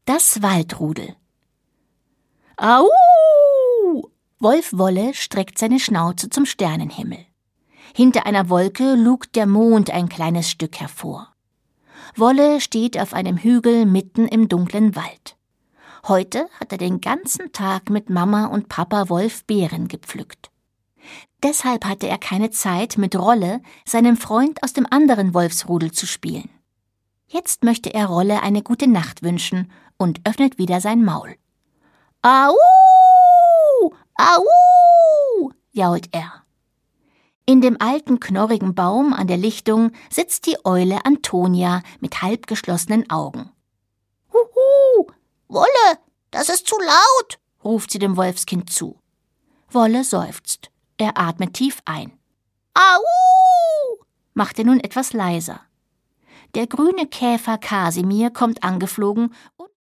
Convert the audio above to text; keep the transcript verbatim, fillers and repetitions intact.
Das Waldrudel. Au! Wolf Wolle streckt seine Schnauze zum Sternenhimmel. Hinter einer Wolke lugt der Mond ein kleines Stück hervor. Wolle steht auf einem Hügel mitten im dunklen Wald. Heute hat er den ganzen Tag mit Mama und Papa Wolf Beeren gepflückt. Deshalb hatte er keine Zeit, mit Rolle, seinem Freund aus dem anderen Wolfsrudel, zu spielen. Jetzt möchte er Rolle eine gute Nacht wünschen und öffnet wieder sein Maul. Au! Au! Jault er. In dem alten, knorrigen Baum an der Lichtung sitzt die Eule Antonia mit halb geschlossenen Augen. Huhu! Wolle, das ist zu laut, ruft sie dem Wolfskind zu. Wolle seufzt. Er atmet tief ein. Au! Macht er nun etwas leiser. Der grüne Käfer Kasimir kommt angeflogen und